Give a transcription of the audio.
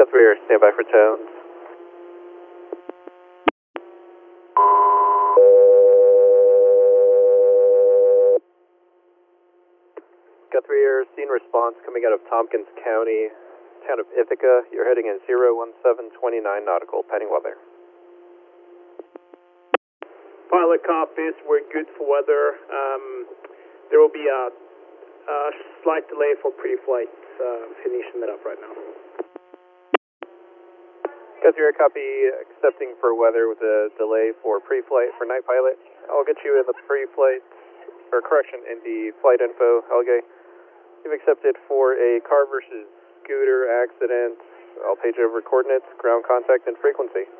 3, stand by for tones. Got 3 air, scene response coming out of Tompkins County, town of Ithaca. You're heading in 01729 nautical, pending weather. Pilot copies, we're good for weather. There will be a slight delay for pre-flight, finishing that up right now. Got 3 air, copy, accepting for weather with a delay for pre-flight for night pilot. I'll get you in the pre-flight, or correction, in the flight info, Helge. You've accepted for a car versus scooter accident. I'll page over coordinates, ground contact, and frequency.